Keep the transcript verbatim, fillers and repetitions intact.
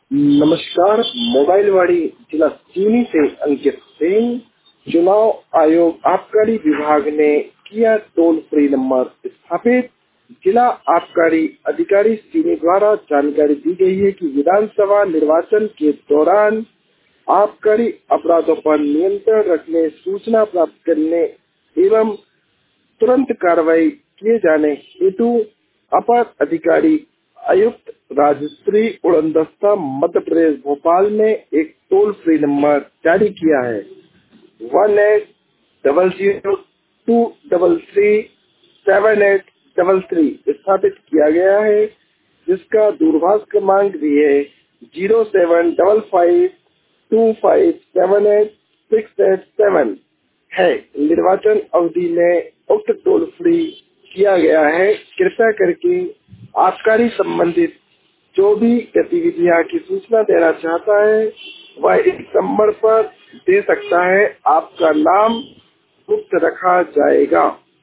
नमस्कार। मोबाइल वाड़ी जिला चीनी से अंकित सिंह। चुनाव आयोग आबकारी विभाग ने किया टोल फ्री नंबर स्थापित। जिला आबकारी अधिकारी चीनी द्वारा जानकारी दी गई है कि विधानसभा निर्वाचन के दौरान आबकारी अपराधों पर नियंत्रण रखने, सूचना प्राप्त करने एवं तुरंत कार्रवाई किए जाने हेतु अपर अधिकारी आयुक्त राजश्री उड़नदस्ता मध्य प्रदेश भोपाल ने एक टोल फ्री नंबर जारी किया है। One eight double zero two double three seven eight double three स्थापित किया गया है, जिसका दूरभाष क्रमांक भी है zero seven double five two five seven eight six eight seven है। निर्वाचन अवधि में उक्त टोल फ्री किया गया है। कृपया करके आबकारी संबंधित जो भी गतिविधियां की सूचना देना चाहता है वह इस नंबर पर दे सकता है। आपका नाम गुप्त रखा जाएगा।